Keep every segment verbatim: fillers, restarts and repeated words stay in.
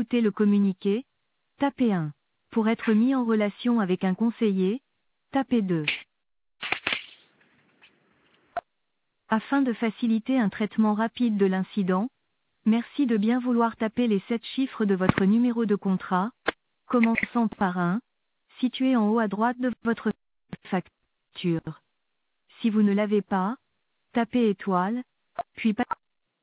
consulter le communiqué, tapez un. Pour être mis en relation avec un conseiller, tapez deux. Afin de faciliter un traitement rapide de l'incident, merci de bien vouloir taper les sept chiffres de votre numéro de contrat, commençant par un, situé en haut à droite de votre facture. Si vous ne l'avez pas, tapez étoile, puis pa-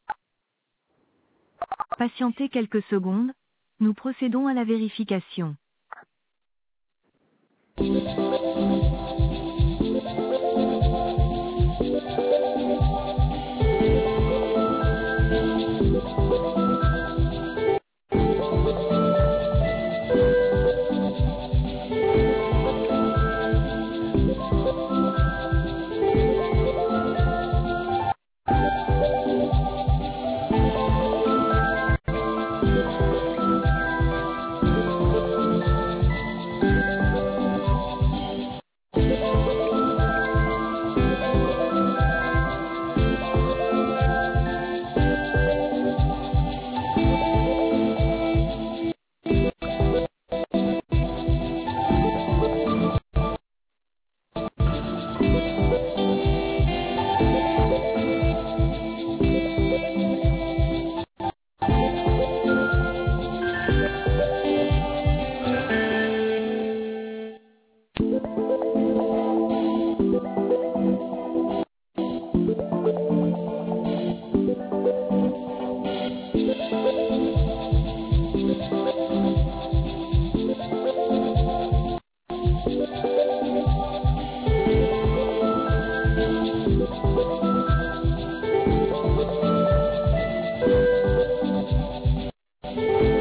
patientez quelques secondes, nous procédons à la vérification.